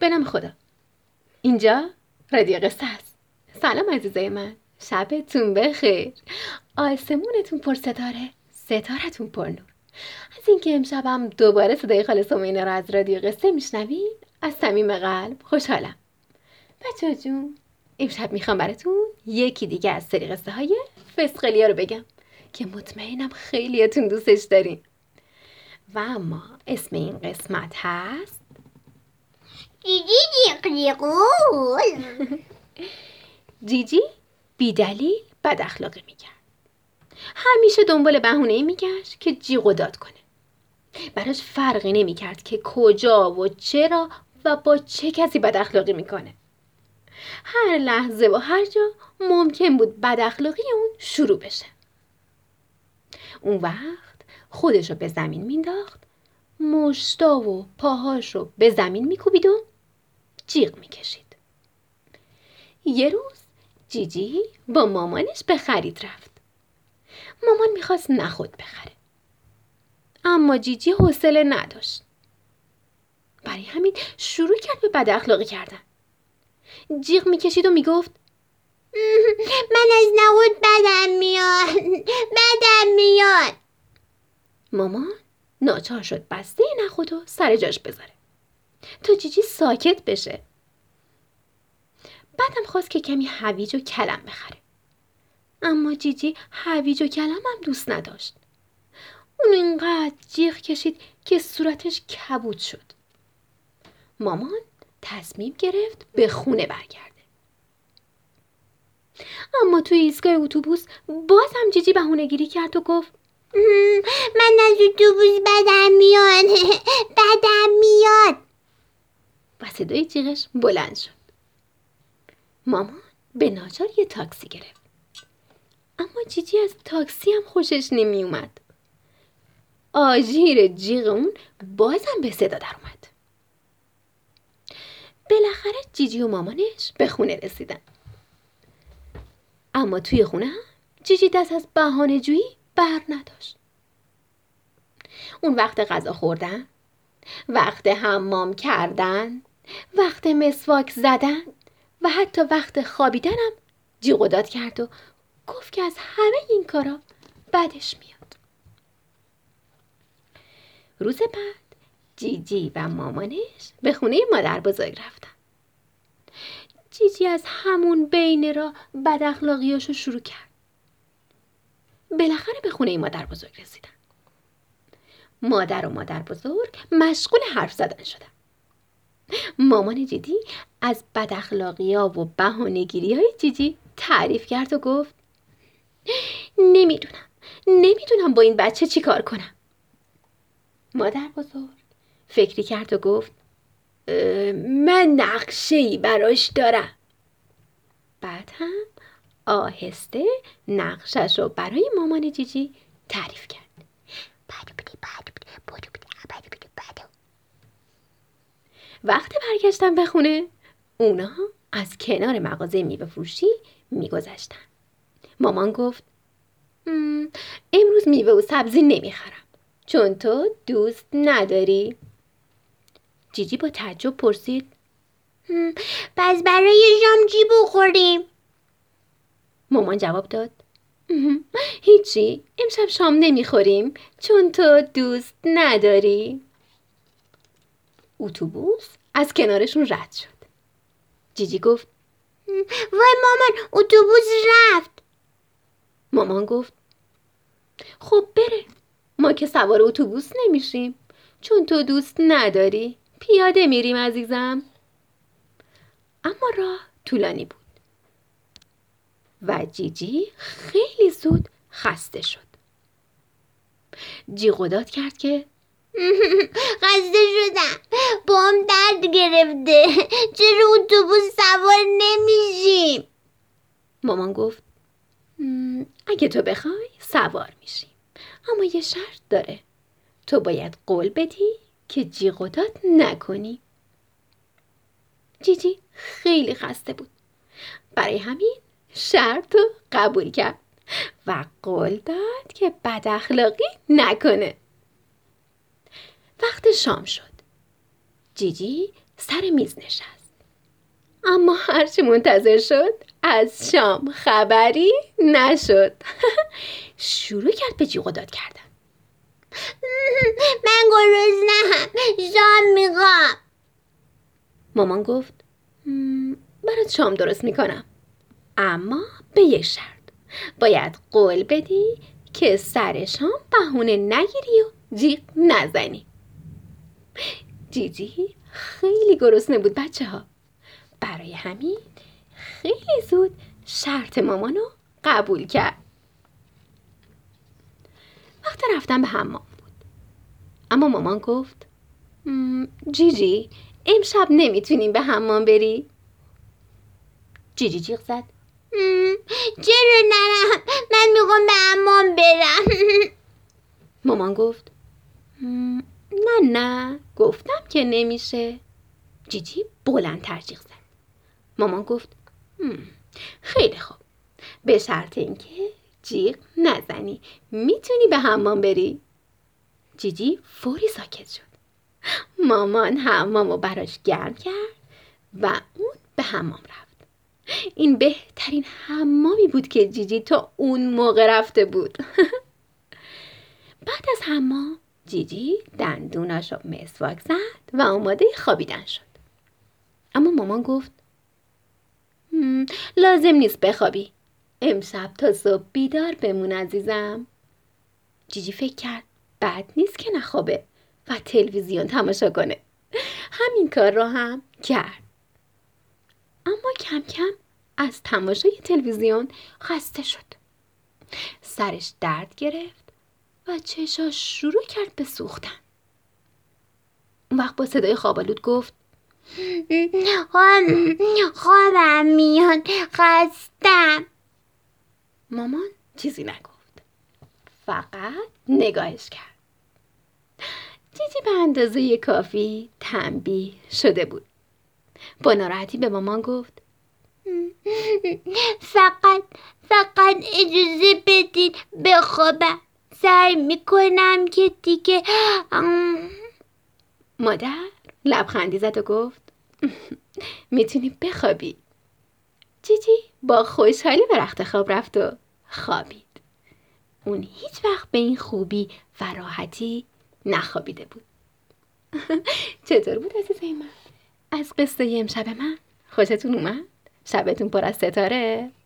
به نام خدا. اینجا رادیو قصه است. سلام عزیزای من، شبتون بخیر، آسمونتون پر ستاره، ستارتون پر نور. از اینکه امشبم دوباره صدای خاله سمینا رو از رادیو قصه میشنوین از صمیم قلب خوشحالم. بچه‌ها جون، امشب میخوام براتون یکی دیگه از سری قصه های فسقلیا رو بگم که مطمئنم خیلیاتون دوستش دارین. و اما اسم این قسمت هست جیجی دیقلیقول. جیجی بی دلیل بد اخلاقی میکرد. همیشه دنبال بهونه‌ای میگشت که جیغ و داد کنه. براش فرقی نمیکرد که کجا و چرا و با چه کسی بد اخلاقی میکنه. هر لحظه و هر جا ممکن بود بد اخلاقی اون شروع بشه. اون وقت خودشو به زمین مینداخت، مشتا و پاهاشو به زمین میکوبید و جیغ میکشید. یه روز جیجی با مامانش به خرید رفت. مامان میخواست نخود بخره، اما جیجی حوصله نداشت. برای همین شروع کرد به بد اخلاقی کردن. جیغ میکشید و میگفت من از نخود بدم میاد. مامان ناچار شد بسته نخودو سر جاش بذاره تا جیجی ساکت بشه. بعدم خواست که کمی هویج و کلم بخره، اما جیجی هویج و کلم هم دوست نداشت. اون اینقدر جیغ کشید که صورتش کبود شد. مامان تصمیم گرفت به خونه برگرده. اما توی ایستگاه اتوبوس باز هم جیجی بهونه‌گیری کرد و گفت من از اتوبوس بدم میاد. و صدای جیغش بلند شد. مامان به ناچار یه تاکسی گرفت، اما جیجی از تاکسی هم خوشش نمی اومد. آژیر جیغ اون بازم به صدا در اومد. بالاخره جیجی و مامانش به خونه رسیدن. اما توی خونه هم جیجی دست از بهانه‌جویی بر نداشت. اون وقت غذا خوردن، وقت حمام کردن، وقت مسواک زدن و حتی وقت خوابیدنم جیغ و داد کرد و گفت که از همه این کارا بدش میاد. روز بعد جیجی و مامانش به خونه مادر بزرگ رفتن. جیجی از همون بین را بد اخلاقیاشو شروع کرد. بالاخره به خونه مادر بزرگ رسیدن. مادر و مادر بزرگ مشغول حرف زدن شدن. مامان جیجی از بد اخلاقی‌ها و بهانه‌گیری‌های جیجی تعریف کرد و گفت نمیدونم با این بچه چی کار کنم. مادر بزرگ فکری کرد و گفت من نقشه‌ای براش دارم. بعد هم آهسته نقشش رو برای مامان جیجی تعریف کرد. وقتی برگشتن به خونه، اونا از کنار مغازه میوه فروشی میگذشتن. مامان گفت امروز میوه و سبزی نمیخرم چون تو دوست نداری. جیجی با تعجب پرسید پس برای شام چی بخوریم؟ مامان جواب داد هیچی، امشب شام نمیخوریم چون تو دوست نداری. اتوبوس از کنارشون رد شد. جیجی گفت وای مامان، اتوبوس رفت. مامان گفت خب بره، ما که سوار اتوبوس نمیشیم چون تو دوست نداری، پیاده میریم عزیزم. اما راه طولانی بود و جیجی خیلی زود خسته شد. جیغ و داد کرد که خسته شدم، پام درد گرفته، چرا اتوبوس سوار نمیشیم؟ مامان گفت اگه تو بخوای سوار میشیم، اما یه شرط داره، تو باید قول بدی که جیغ و داد نکنی. جیجی خیلی خسته بود، برای همین شرط رو قبول کرد و قول داد که بد اخلاقی نکنه. وقت شام شد. جیجی سر میز نشست. اما هرچی منتظر شد از شام خبری نشد. شروع کرد به جیغ و داد کردن. من گرسنه‌ام، شام میخوام. مامان گفت برات شام درست میکنم، اما به یک شرط. باید قول بدی که سر شام بهونه نگیری و جیغ نزنی. جیجی خیلی گرسنه بود بچه ها. برای همین خیلی زود شرط مامانو قبول کرد. وقت رفتن به حمام بود، اما مامان گفت جیجی امشب نمیتونیم به حمام بری؟ جیجی جیغ زد چرا نرم؟ من میخوام به حمام برم. مامان گفت نه گفتم که نمیشه. جیجی بلندتر جیغ زد. مامان گفت خیلی خوب، به شرط اینکه جیغ نزنی میتونی به حمام بری. جیجی فوری ساکت شد. مامان حمامو براش گرم کرد و اون به حمام رفت. این بهترین حمامی بود که جیجی تا اون موقع رفته بود. بعد از حمام جیجی دندوناشو مسواک زد و آماده خوابیدن شد. اما مامان گفت لازم نیست بخوابی، امشب تا صبح بیدار بمون عزیزم. جیجی فکر کرد بد نیست که نخوابه و تلویزیون تماشا کنه. همین کار رو هم کرد. اما کم کم از تماشای تلویزیون خسته شد. سرش درد گرفت و چشاش شروع کرد به سوختن. اون وقت با صدای خوابالود گفت خوابم میاد، خستم. مامان چیزی نگفت، فقط نگاهش کرد. جیجی به اندازه کافی تنبیه شده بود. با ناراحتی به مامان گفت فقط اجازه بدین بخوابم، سعی میکنم که دیگه. مادر لبخندی زد و گفت میتونی بخوابی. جیجی با خوشحالی به رخت خواب رفت و خوابید. اون هیچ وقت به این خوبی و راحتی نخوابیده بود. چطور بود عزیزای من؟ از قصه امشب من خوشتون اومد؟ شبتون پر از ستاره؟